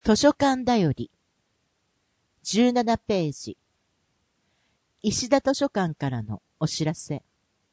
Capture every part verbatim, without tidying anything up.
図書館だよりじゅうななページ、石田図書館からのお知らせ。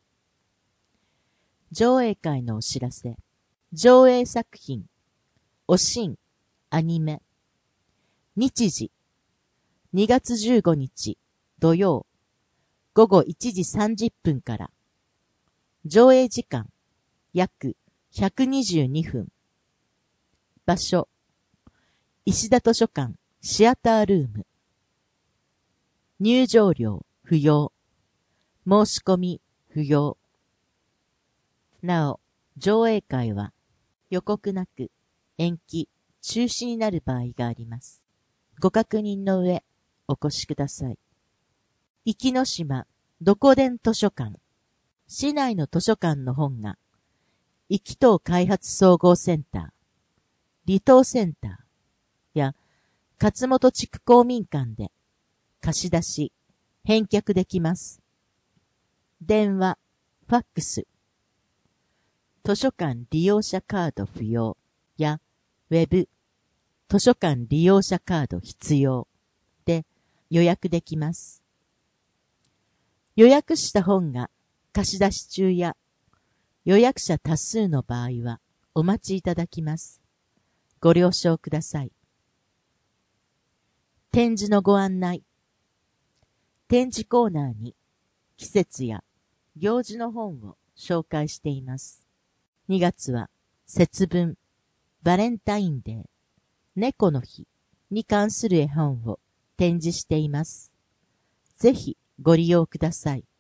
上映会のお知らせ。上映作品、おしん、アニメ。日時、にがつじゅうごにち土曜、ごごいちじさんじゅっぷんから。上映時間、約ひゃくにじゅうにふん。場所、石田図書館シアタールーム。入場料不要。申し込み不要。なお、上映会は予告なく延期、中止になる場合があります。ご確認の上、お越しください。壱岐島どこでん図書館。市内の図書館の本が、壱岐島開発総合センター、離島センターや勝本地区公民館で貸し出し、返却できます。電話、ファックス、図書館利用者カード不要やウェブ、図書館利用者カード必要で予約できます。予約した本が貸し出し中や予約者多数の場合はお待ちいただきます。ご了承ください。展示のご案内。展示コーナーに季節や行事の本を紹介しています。にがつは節分、バレンタインデー、猫の日に関する絵本を展示しています。ぜひご利用ください。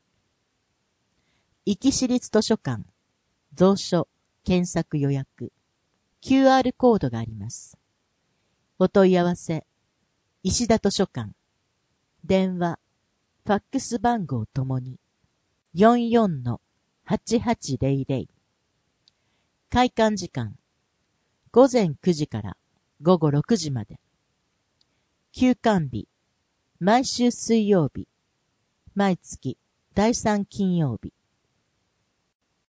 壱岐市立図書館、蔵書、検索予約、キューアール コードがあります。お問い合わせ、石田図書館、電話、ファックス番号ともに、よんよんのはちはちぜろぜろ。開館時間、ごぜんくじからごごろくじまで。休館日、毎週水曜日、毎月第さん金曜日。